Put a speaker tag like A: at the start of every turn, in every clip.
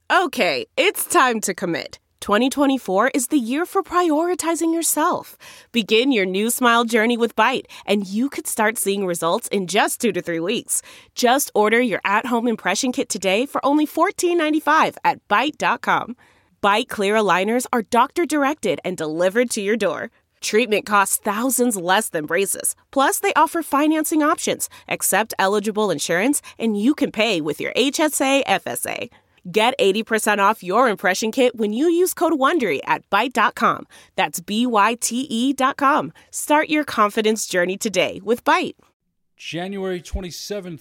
A: Okay, it's time to commit. 2024 is the year for prioritizing yourself. Begin your new smile journey with Byte, and you could start seeing results in just 2 to 3 weeks. Just order your at-home impression kit today for only $14.95 at Byte.com. Byte Clear aligners are doctor-directed and delivered to your door. Treatment costs thousands less than braces. Plus, they offer financing options, accept eligible insurance, and you can pay with your HSA FSA. Get 80% off your impression kit when you use code WONDERY at Byte.com. That's BYTE.com. Start your confidence journey today with Byte.
B: January 27th,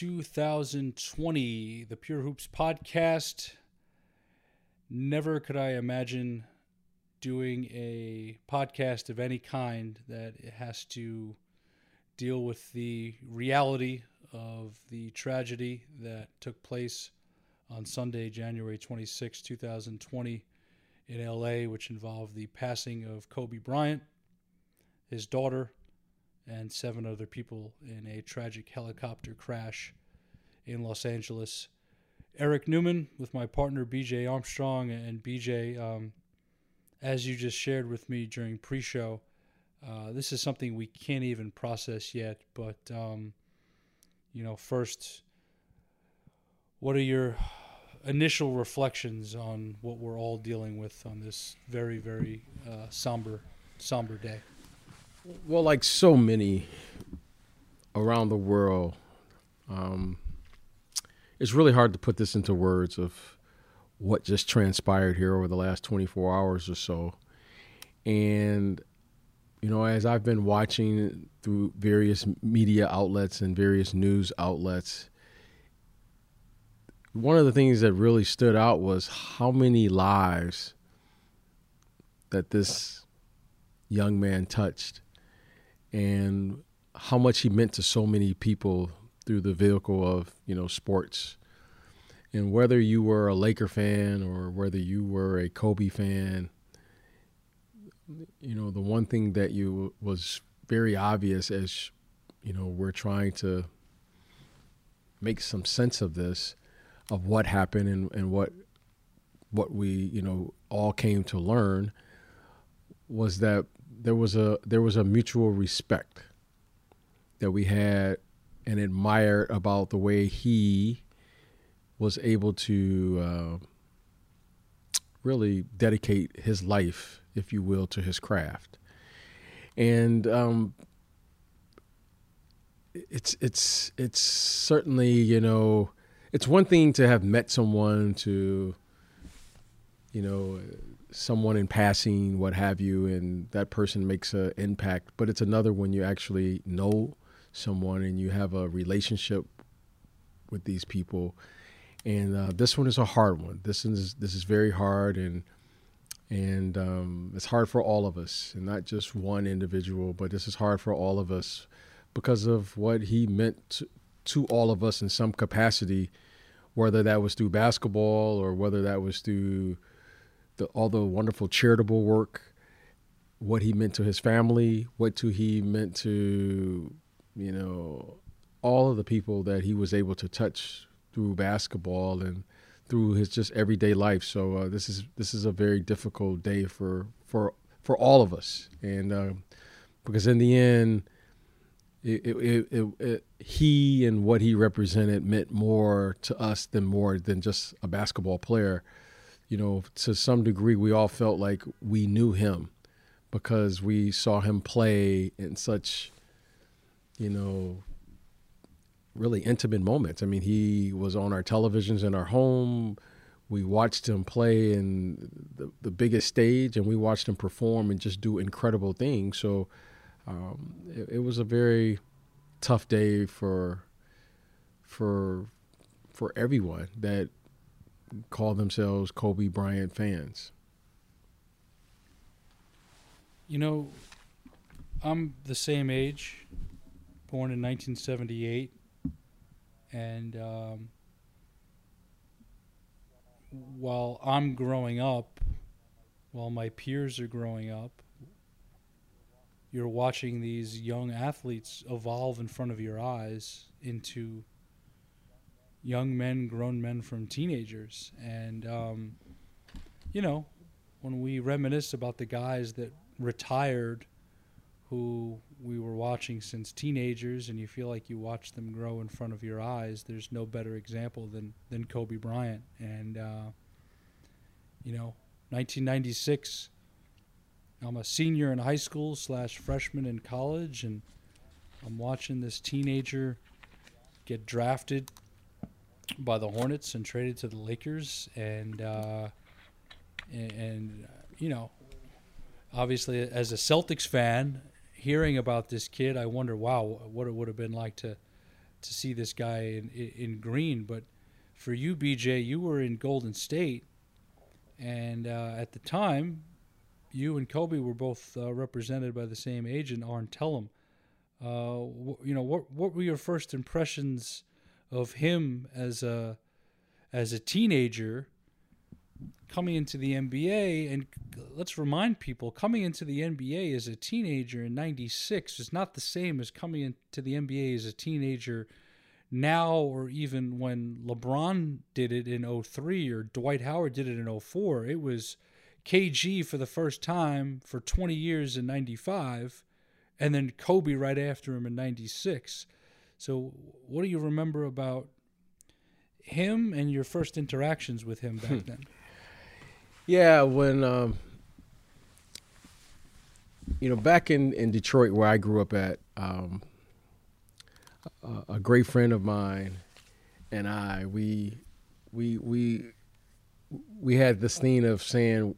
B: 2020, the Pure Hoops podcast. Never could I imagine doing a podcast of any kind that has to deal with the reality of the tragedy that took place on Sunday, January 26, 2020 in LA, which involved the passing of Kobe Bryant, his daughter, and 7 other people in a tragic helicopter crash in Los Angeles. Eric Newman with my partner BJ Armstrong. And BJ, as you just shared with me during pre-show, this is something we can't even process yet, but first, what are your initial reflections on what we're all dealing with on this very, very somber day?
C: Well, like so many around the world, it's really hard to put this into words of what just transpired here over the last 24 hours or so. And, as I've been watching through various media outlets and various news outlets, one of the things that really stood out was how many lives that this young man touched and how much he meant to so many people through the vehicle of, sports. And whether you were a Laker fan or whether you were a Kobe fan, the one thing that was very obvious as, we're trying to make some sense of this, of what happened and what we, all came to learn, was that there was a mutual respect that we had and admired about the way he was able to really dedicate his life, if you will, to his craft. And it's certainly, it's one thing to have met someone, someone in passing, what have you, and that person makes an impact. But it's another when you actually know someone and you have a relationship with these people. And this one is a hard one. This is very hard, and it's hard for all of us, and not just one individual, but this is hard for all of us because of what he meant to all of us in some capacity, whether that was through basketball or whether that was through all the wonderful charitable work, what he meant to his family, he meant to, all of the people that he was able to touch through basketball and through his just everyday life. So this is a very difficult day for all of us, and because in the end, he and what he represented meant more to us than just a basketball player. To some degree, we all felt like we knew him because we saw him play in such, really intimate moments. I mean, he was on our televisions in our home. We watched him play in the biggest stage, and we watched him perform and just do incredible things. So it was a very tough day for everyone that call themselves Kobe Bryant fans.
B: I'm the same age, born in 1978, and while I'm growing up, while my peers are growing up, you're watching these young athletes evolve in front of your eyes into young men, grown men from teenagers. And, when we reminisce about the guys that retired who we were watching since teenagers, and you feel like you watched them grow in front of your eyes, there's no better example than Kobe Bryant. And, 1996, I'm a senior in high school / freshman in college, and I'm watching this teenager get drafted by the Hornets and traded to the Lakers. And obviously as a Celtics fan, hearing about this kid, I wonder, wow, what it would have been like to see this guy in green. But for you, BJ, you were in Golden State, and at the time, you and Kobe were both represented by the same agent, Arn Tellem. What were your first impressions of him as a teenager coming into the NBA? And let's remind people, coming into the NBA as a teenager in '96 is not the same as coming into the NBA as a teenager now, or even when LeBron did it in '03 or Dwight Howard did it in '04. It was KG for the first time for 20 years in '95, and then Kobe right after him in '96. So what do you remember about him and your first interactions with him back then?
C: Yeah, when back in Detroit where I grew up at, a great friend of mine and I, we had this thing of saying,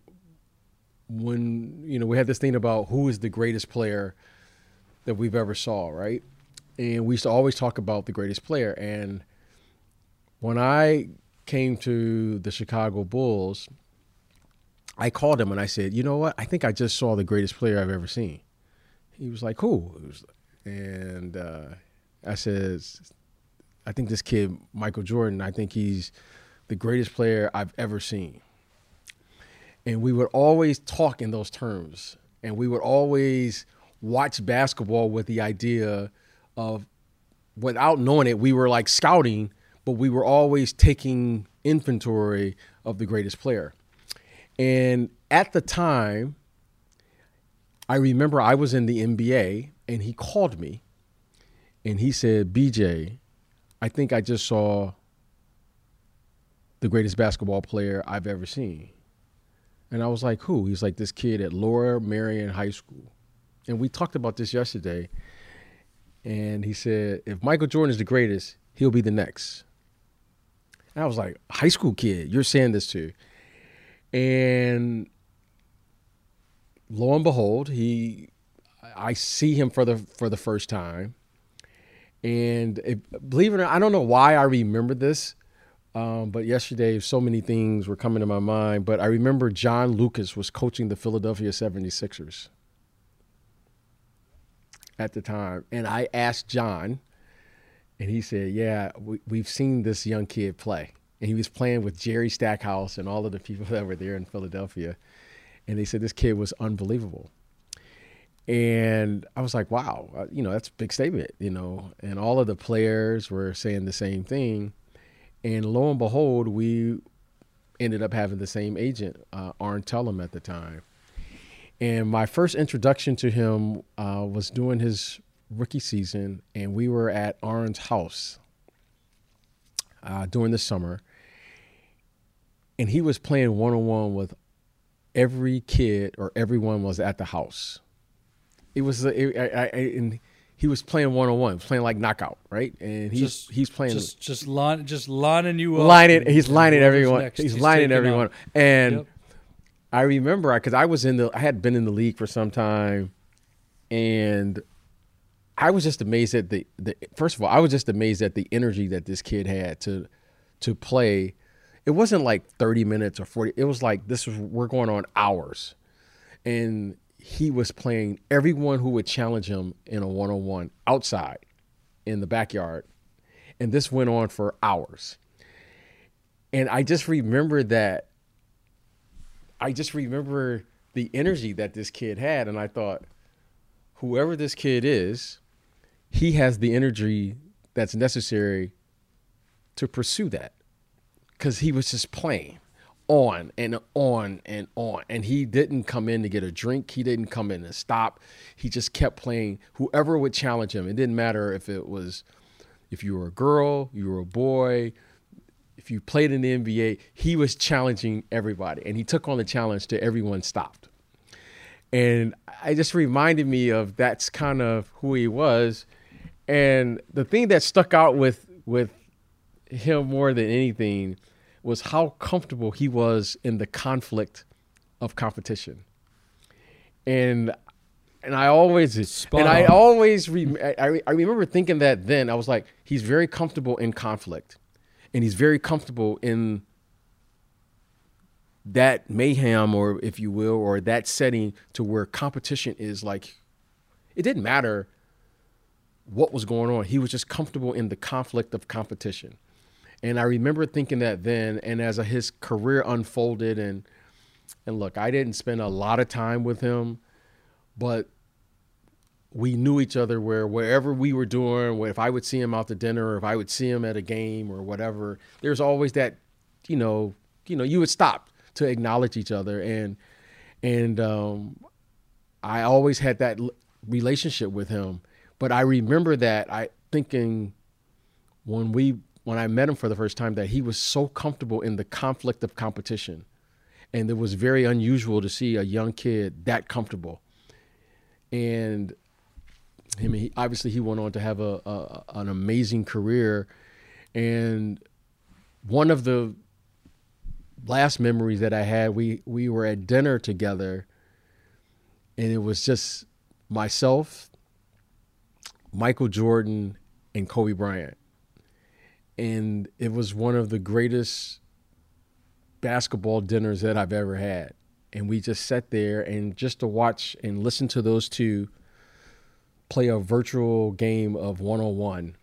C: we had this thing about who is the greatest player that we've ever saw, right? And we used to always talk about the greatest player. And when I came to the Chicago Bulls, I called him and I said, you know what? I think I just saw the greatest player I've ever seen. He was like, who? And I said, I think this kid, Michael Jordan, I think he's the greatest player I've ever seen. And we would always talk in those terms. And we would always watch basketball with the idea of, without knowing it, we were like scouting, but we were always taking inventory of the greatest player. And at the time, I remember I was in the NBA and he called me and he said, BJ, I think I just saw the greatest basketball player I've ever seen. And I was like, who? He's like, this kid at Lower Merion High School. And we talked about this yesterday. And he said, if Michael Jordan is the greatest, he'll be the next. And I was like, high school kid, you're saying this to. And lo and behold, I see him for the first time. And believe it or not, I don't know why I remember this, but yesterday so many things were coming to my mind. But I remember John Lucas was coaching the Philadelphia 76ers at the time. And I asked John, and he said, yeah, we've seen this young kid play. And he was playing with Jerry Stackhouse and all of the people that were there in Philadelphia. And they said this kid was unbelievable. And I was like, wow, that's a big statement, And all of the players were saying the same thing. And lo and behold, we ended up having the same agent, Arn Tellem at the time. And my first introduction to him was during his rookie season, and we were at Arn's house during the summer. And he was playing one-on-one with every kid, or everyone was at the house. It was, and he was playing one-on-one, playing like knockout, right? And he's playing
B: just lining you up.
C: He's lining everyone.
B: Next.
C: He's lining everyone.
B: Up.
C: And
B: yep.
C: I remember because I had been in the league for some time, and I was just amazed at first of all, I was just amazed at the energy that this kid had to play. It wasn't like 30 minutes or 40. It was like we're going on hours. And he was playing everyone who would challenge him in a one-on-one outside in the backyard. And this went on for hours. And I just remember that. I just remember the energy that this kid had. And I thought, whoever this kid is, he has the energy that's necessary to pursue that because he was just playing on and on and on. And he didn't come in to get a drink. He didn't come in to stop. He just kept playing. Whoever would challenge him, it didn't matter if you were a girl, you were a boy, if you played in the NBA, he was challenging everybody. And he took on the challenge till everyone stopped. And it just reminded me of that's kind of who he was. And the thing that stuck out with him more than anything was how comfortable he was in the conflict of competition. And I always I remember thinking that then. I was like, he's very comfortable in conflict, and he's very comfortable in that mayhem, or if you will, or that setting to where competition is like, it didn't matter what was going on. He was just comfortable in the conflict of competition. And I remember thinking that then, and as his career unfolded, and look, I didn't spend a lot of time with him, but we knew each other wherever we were doing, if I would see him out to dinner, or if I would see him at a game or whatever, there's always that, you would stop to acknowledge each other. And I always had that relationship with him. But I remember that thinking when I met him for the first time, that he was so comfortable in the conflict of competition. And it was very unusual to see a young kid that comfortable. And he obviously went on to have an amazing career. And one of the last memories that I had, we were at dinner together, and it was just myself, Michael Jordan, and Kobe Bryant. And it was one of the greatest basketball dinners that I've ever had. And we just sat there and just to watch and listen to those two play a virtual game of one-on-one,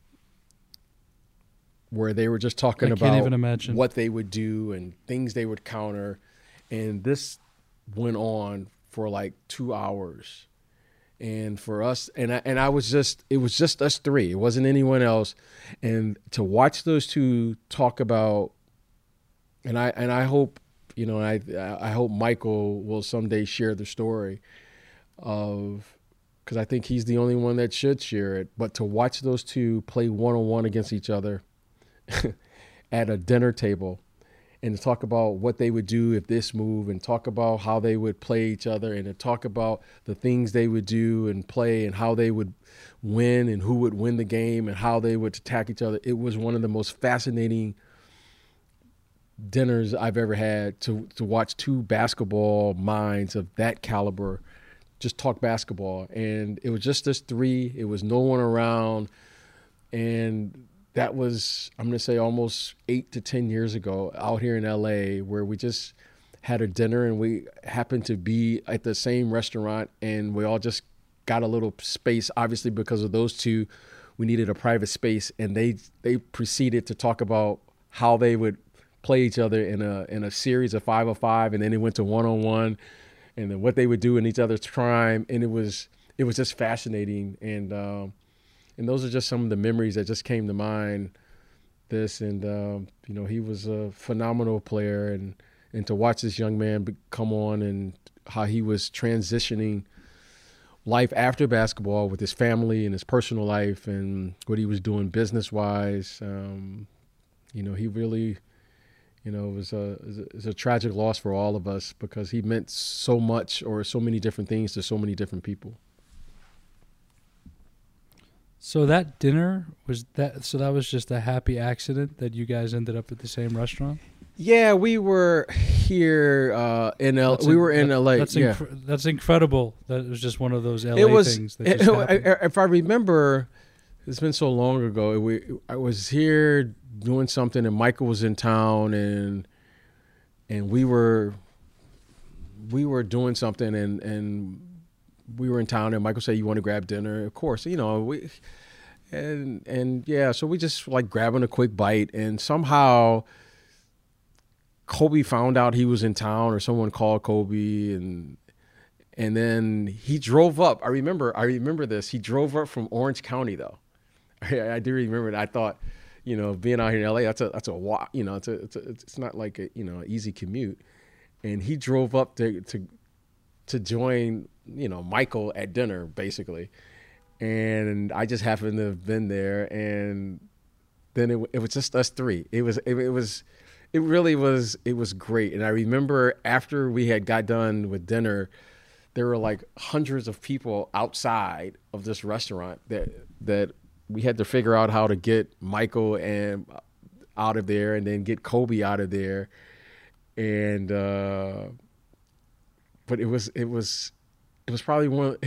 C: where they were just talking about what they would do and things they would counter. And this went on for like 2 hours. And for us, and I was just, it was just us three. It wasn't anyone else. And to watch those two talk about, and I hope, I hope Michael will someday share the story of, because I think he's the only one that should share it. But to watch those two play one-on-one against each other at a dinner table, and to talk about what they would do if this move, and talk about how they would play each other, and to talk about the things they would do and play, and how they would win, and who would win the game, and how they would attack each other. It was one of the most fascinating dinners I've ever had, to watch two basketball minds of that caliber just talk basketball. And it was just us three. It was no one around. And that was, I'm going to say, almost 8 to 10 years ago out here in LA, where we just had a dinner, and we happened to be at the same restaurant, and we all just got a little space. Obviously, because of those two, we needed a private space, and they proceeded to talk about how they would play each other in a series of 5-on-5, and then it went to 1-on-1, and then what they would do in each other's prime. And it was just fascinating. And those are just some of the memories that just came to mind. He was a phenomenal player, and to watch this young man come on, and how he was transitioning life after basketball with his family and his personal life, and what he was doing business-wise. He really, it was a tragic loss for all of us, because he meant so much, or so many different things to so many different people.
B: So that dinner that was just a happy accident that you guys ended up at the same restaurant?
C: Yeah, we were here in LA.
B: That's incredible. That was just one of those LA things that just happened.
C: If I remember, it's been so long ago. I was here doing something, and Michael was in town, and we were doing something, and we were in town, and Michael said, "You want to grab dinner?" Of course, so we just like grabbing a quick bite, and somehow Kobe found out he was in town, or someone called Kobe, and then he drove up. I remember this. He drove up from Orange County, though. I do remember it. I thought, being out here in LA, that's a walk, it's not like a, easy commute. And he drove up to join, Michael at dinner basically. And I just happened to have been there, and then it was just us three. It really was great. And I remember after we had got done with dinner, there were like hundreds of people outside of this restaurant that we had to figure out how to get Michael and out of there, and then get Kobe out of there. And but it was probably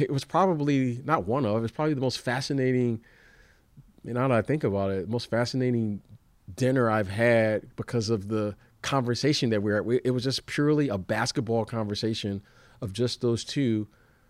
C: the most fascinating, now that I think about it, most fascinating dinner I've had because of the conversation that we were at. It was just purely a basketball conversation of just those two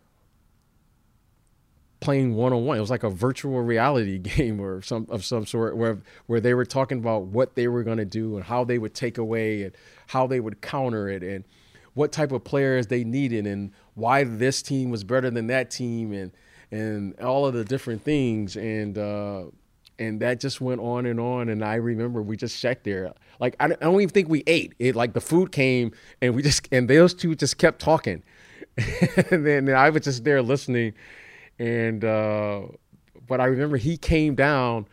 C: playing one-on-one. It was like a virtual reality game or some sort where they were talking about what they were going to do and how they would take away and how they would counter it and what type of players they needed and why this team was better than that team and all of the different things. And that just went on. And I remember we just sat there. Like, I don't even think we ate it. Like, the food came and those two just kept talking. And then I was just there listening. And, but I remember he came down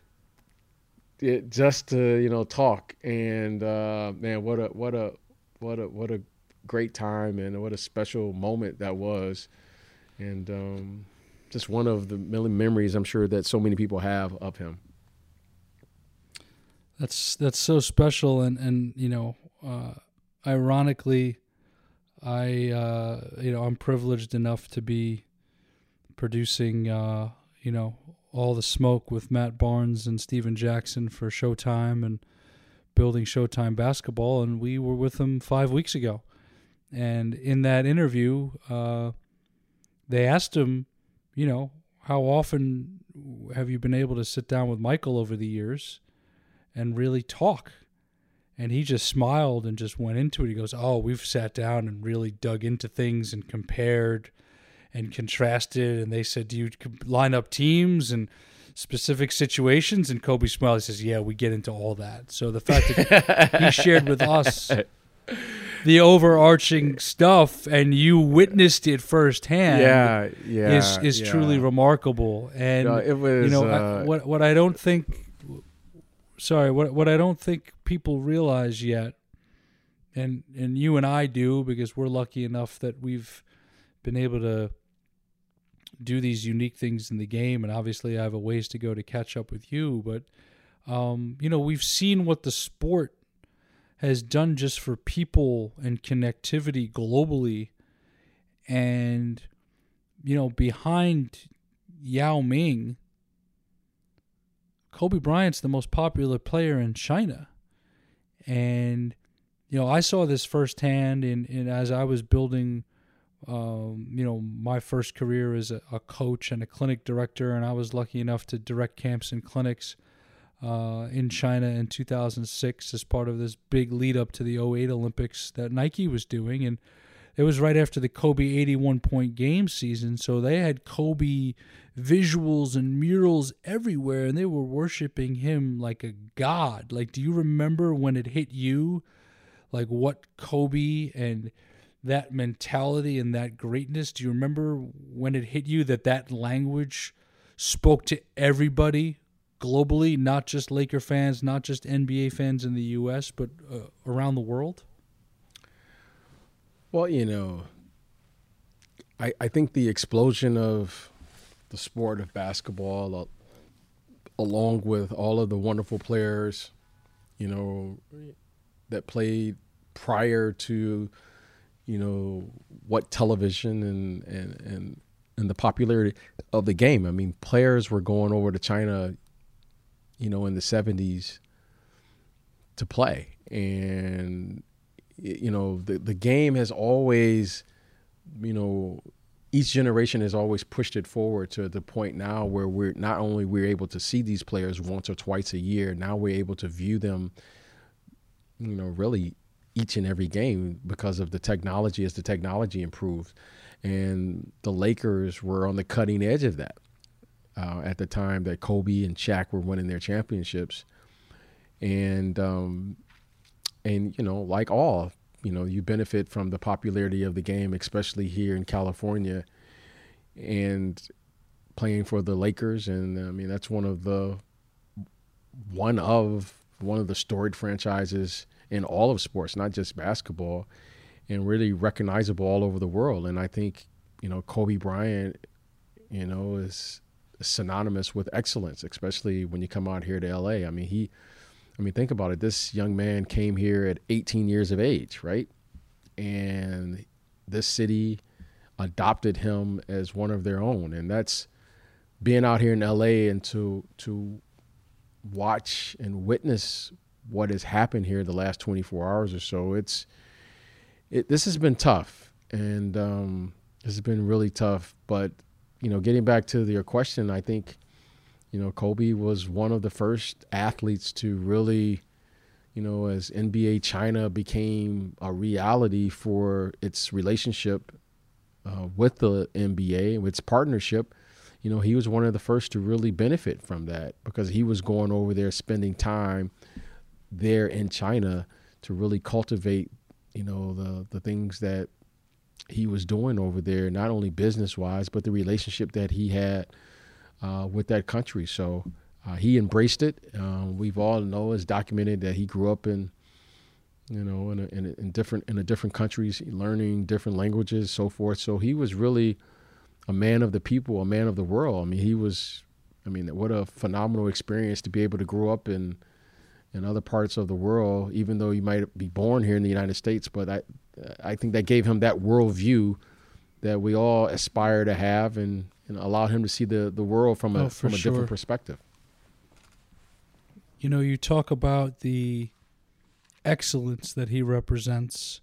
C: just to, talk. And, man, what a great time and what a special moment that was. And, just one of the million memories I'm sure that so many people have of him.
B: That's so special. And ironically, I'm privileged enough to be producing, All the Smoke with Matt Barnes and Steven Jackson for Showtime and building Showtime basketball. And we were with them 5 weeks ago. And in that interview, they asked him, how often have you been able to sit down with Michael over the years and really talk? And he just smiled and just went into it. He goes, oh, we've sat down and really dug into things and compared and contrasted. And they said, do you line up teams and specific situations? And Kobe smiled. He says, yeah, we get into all that. So the fact that he shared with us the overarching stuff and you witnessed it firsthand is truly remarkable. And
C: it was
B: what I don't think what I don't think people realize yet, and you and I do, because we're lucky enough that we've been able to do these unique things in the game, and obviously I have a ways to go to catch up with you, but we've seen what the sport has done just for people and connectivity globally. And, behind Yao Ming, Kobe Bryant's the most popular player in China. And, I saw this firsthand in as I was building, my first career as a coach and a clinic director. And I was lucky enough to direct camps and clinics in China in 2006 as part of this big lead up to the 2008 Olympics that Nike was doing. And it was right after the Kobe 81-point game season. So they had Kobe visuals and murals everywhere, and they were worshiping him like a god. Like, do you remember when it hit you? Like, what Kobe and that mentality and that greatness, do you remember when it hit you that language spoke to everybody globally, not just Laker fans, not just NBA fans in the U.S., but around the world?
C: Well, I think the explosion of the sport of basketball, along with all of the wonderful players, that played prior to, what television and the popularity of the game. I mean, players were going over to China, in the 70s to play. And, the game has always, each generation has always pushed it forward to the point now where we're able to see these players once or twice a year. Now we're able to view them, really each and every game because of the technology, as the technology improved. And the Lakers were on the cutting edge of that. At the time that Kobe and Shaq were winning their championships. and like all, you benefit from the popularity of the game, especially here in California, and playing for the Lakers. And I mean, that's one of the storied franchises in all of sports, not just basketball, and really recognizable all over the world. And I think, Kobe Bryant, is synonymous with excellence, especially when you come out here to LA. I mean, think about it. This young man came here at 18 years of age, right? And this city adopted him as one of their own. And that's being out here in LA, and to watch and witness what has happened here the last 24 hours or so. This has been tough, and this has been really tough. But, getting back to your question, I think, Kobe was one of the first athletes to really, as NBA China became a reality for its relationship with the NBA, with its partnership, he was one of the first to really benefit from that, because he was going over there, spending time there in China to really cultivate, the things that he was doing over there, not only business-wise, but the relationship that he had with that country. So he embraced it. We've all know, it's documented, that he grew up in different countries, learning different languages, so forth. So he was really a man of the people, a man of the world. I mean, what a phenomenal experience to be able to grow up in other parts of the world, even though you might be born here in the United States. But I think that gave him that worldview that we all aspire to have, and allowed him to see the world from a different perspective.
B: You talk about the excellence that he represents.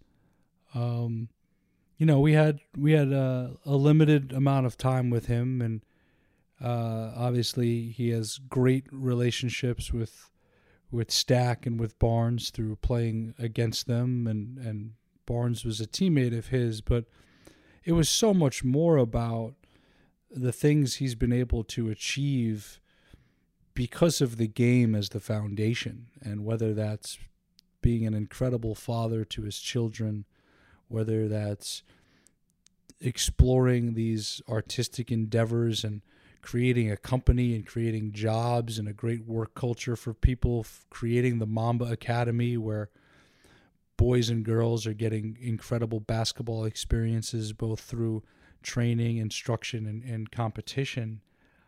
B: We had a limited amount of time with him, and obviously he has great relationships with Stack and with Barnes through playing against them, and Barnes was a teammate of his. But it was so much more about the things he's been able to achieve because of the game as the foundation, and whether that's being an incredible father to his children, whether that's exploring these artistic endeavors and creating a company and creating jobs and a great work culture for people, creating the Mamba Academy where boys and girls are getting incredible basketball experiences both through training, instruction, and competition.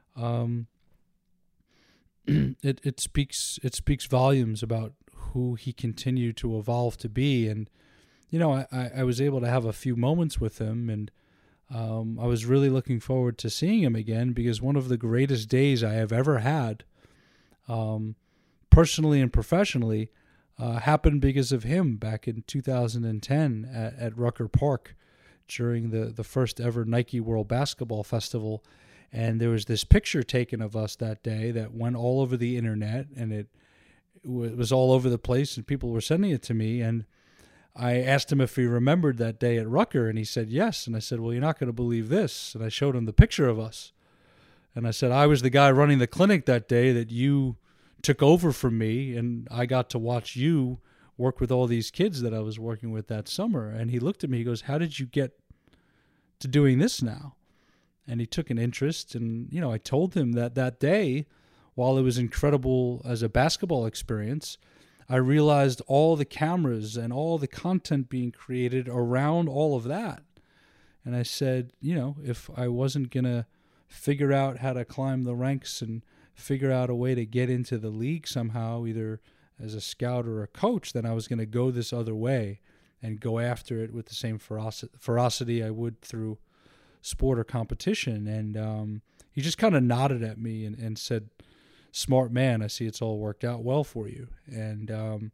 B: It speaks volumes about who he continued to evolve to be. And I was able to have a few moments with him, and I was really looking forward to seeing him again, because one of the greatest days I have ever had, personally and professionally, happened because of him back in 2010 at Rucker Park during the first ever Nike World Basketball Festival. And there was this picture taken of us that day that went all over the internet, and it was all over the place, and people were sending it to me. And I asked him if he remembered that day at Rucker, and he said yes. And I said, well, you're not going to believe this. And I showed him the picture of us. And I said, I was the guy running the clinic that day that you took over from me, and I got to watch you work with all these kids that I was working with that summer. And he looked at me, he goes, how did you get to doing this now? And he took an interest. And, I told him that day, while it was incredible as a basketball experience, I realized all the cameras and all the content being created around all of that. And I said, if I wasn't going to figure out how to climb the ranks and figure out a way to get into the league somehow, either as a scout or a coach, then I was going to go this other way and go after it with the same ferocity I would through sport or competition. And he just kind of nodded at me and said, smart man, I see it's all worked out well for you. And,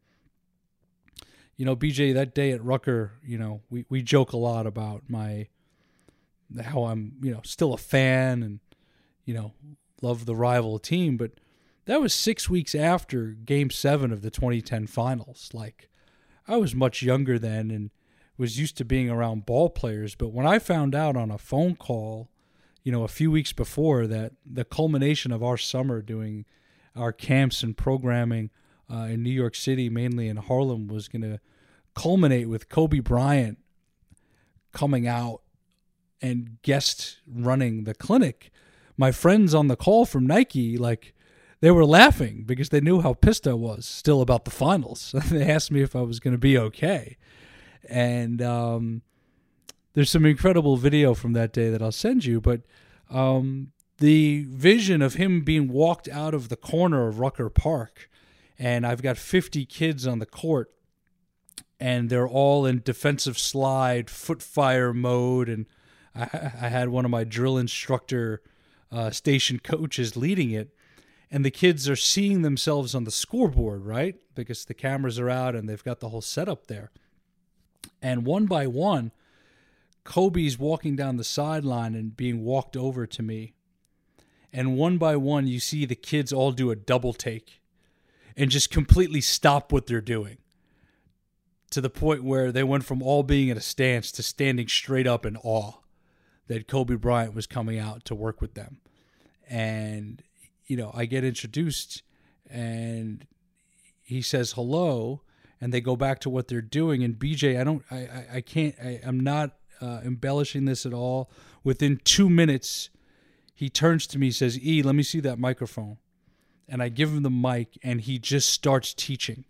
B: BJ, that day at Rucker, we joke a lot about how I'm, still a fan and, love the rival team. But that was 6 weeks after Game 7 of the 2010 finals. Like, I was much younger then and was used to being around ball players. But when I found out on a phone call, a few weeks before, that the culmination of our summer doing our camps and programming in New York City, mainly in Harlem, was going to culminate with Kobe Bryant coming out and guest running the clinic. My friends on the call from Nike, like, they were laughing because they knew how pissed I was still about the finals. They asked me if I was going to be okay. And there's some incredible video from that day that I'll send you, but the vision of him being walked out of the corner of Rucker Park, and I've got 50 kids on the court, and they're all in defensive slide, foot fire mode, and I had one of my drill instructor station coaches leading it, and the kids are seeing themselves on the scoreboard, right? Because the cameras are out and they've got the whole setup there. And one by one, Kobe's walking down the sideline and being walked over to me. And one by one, you see the kids all do a double take and just completely stop what they're doing, to the point where they went from all being at a stance to standing straight up in awe that Kobe Bryant was coming out to work with them. And, you know, I get introduced and he says hello, and they go back to what they're doing. And BJ, I'm not embellishing this at all. Within 2 minutes, he turns to me, says, "E, let me see that microphone." And I give him the mic, and he just starts teaching.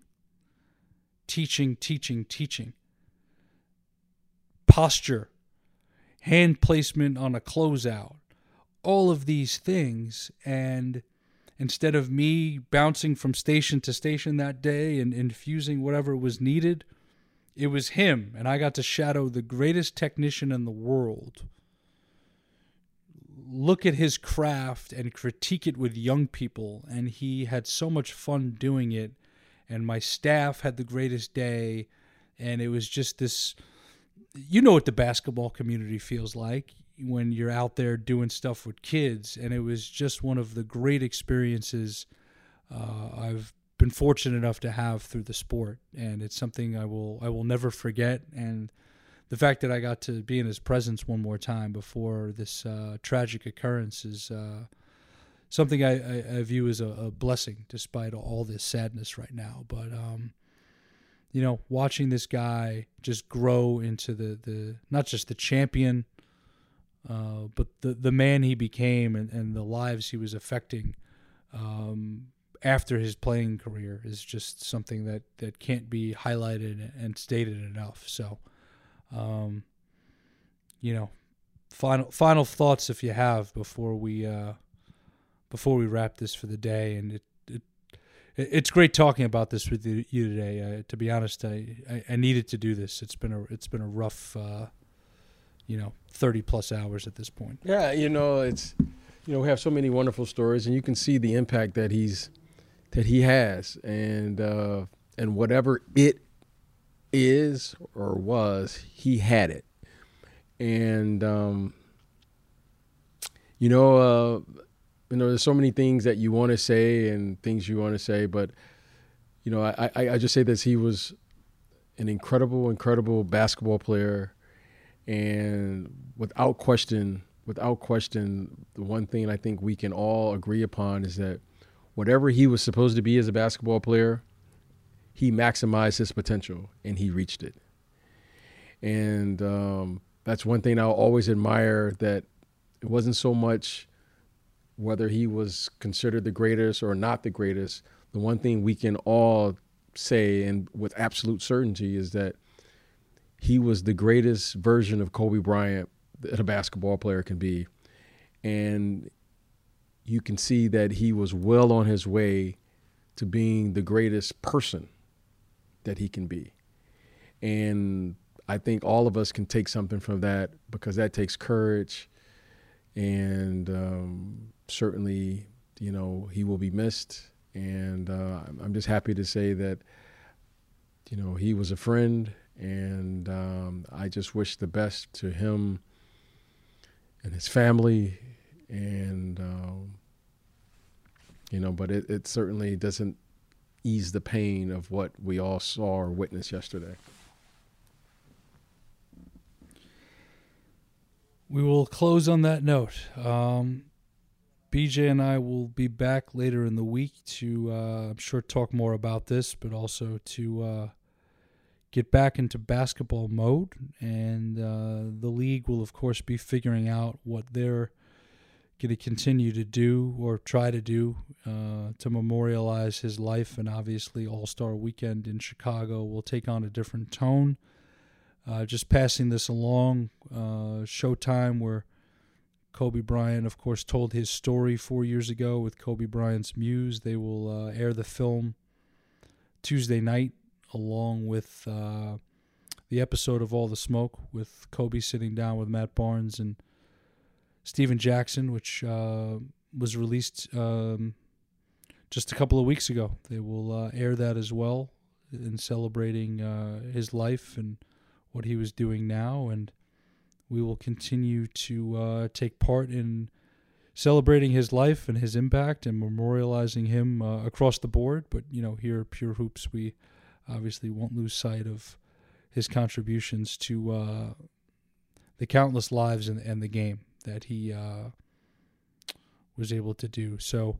B: Posture, hand placement on a closeout, all of these things. And instead of me bouncing from station to station that day and infusing whatever was needed, it was him. And I got to shadow the greatest technician in the world, look at his craft and critique it with young people. And he had so much fun doing it. And my staff had the greatest day. And it was just this, you know what the basketball community feels like when you're out there doing stuff with kids. And it was just one of the great experiences I've been fortunate enough to have through the sport. And it's something I will never forget. And the fact that I got to be in his presence one more time before this tragic occurrence is something I view as a blessing, despite all this sadness right now. But, you know, watching this guy just grow into the not just the champion, but the man he became and the lives he was affecting after his playing career is just something that can't be highlighted and stated enough. So, you know, final thoughts if you have before we wrap this for the day. And it's great talking about this with you today. To be honest, I needed to do this. It's been a rough 30 plus hours at this point.
C: Yeah, we have so many wonderful stories, and you can see the impact that he has, and whatever it is or was, he had it. And there's so many things that you want to say and things you want to say, but I just say this: he was an incredible basketball player, and without question, the one thing I think we can all agree upon is that whatever he was supposed to be as a basketball player, he maximized his potential and he reached it. And that's one thing I'll always admire, that it wasn't so much whether he was considered the greatest or not the greatest. The one thing we can all say, and with absolute certainty, is that he was the greatest version of Kobe Bryant that a basketball player can be. And you can see that he was well on his way to being the greatest person that he can be. And I think all of us can take something from that, because that takes courage. And certainly, he will be missed. And I'm just happy to say that, he was a friend. And I just wish the best to him and his family. And, but it certainly doesn't ease the pain of what we all saw or witnessed yesterday.
B: We will close on that note. BJ and I will be back later in the week to, I'm sure, talk more about this, but also to get back into basketball mode. And the league will, of course, be figuring out what they're going to continue to do or try to do to memorialize his life. And obviously, All-Star Weekend in Chicago will take on a different tone. Just passing this along, Showtime, where Kobe Bryant, of course, told his story 4 years ago with Kobe Bryant's Muse. They will air the film Tuesday night, along with the episode of All the Smoke, with Kobe sitting down with Matt Barnes and Steven Jackson, which was released just a couple of weeks ago. They will air that as well in celebrating his life and what he was doing now, and we will continue to take part in celebrating his life and his impact and memorializing him across the board. But, here at Pure Hoops, we obviously won't lose sight of his contributions to the countless lives and the game that he was able to do. So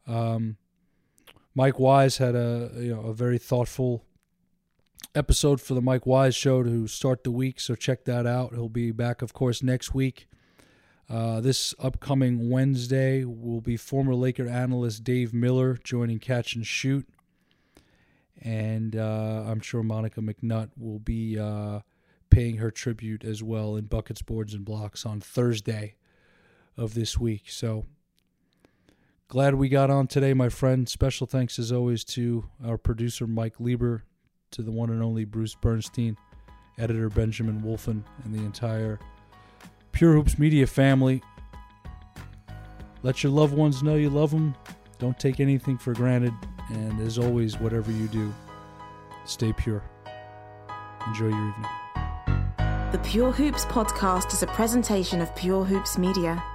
B: Mike Wise had a very thoughtful episode for the Mike Wise Show to start the week, so check that out. He'll be back, of course, next week. This upcoming Wednesday will be former Laker analyst Dave Miller joining Catch and Shoot, and I'm sure Monica McNutt will be paying her tribute as well in Buckets, Boards, and Blocks on Thursday of this week. So glad we got on today, my friend. Special thanks, as always, to our producer, Mike Lieber, to the one and only Bruce Bernstein, editor Benjamin Wolfen, and the entire Pure Hoops Media family. Let your loved ones know you love them. Don't take anything for granted. And as always, whatever you do, stay pure. Enjoy your evening.
D: The Pure Hoops podcast is a presentation of Pure Hoops Media.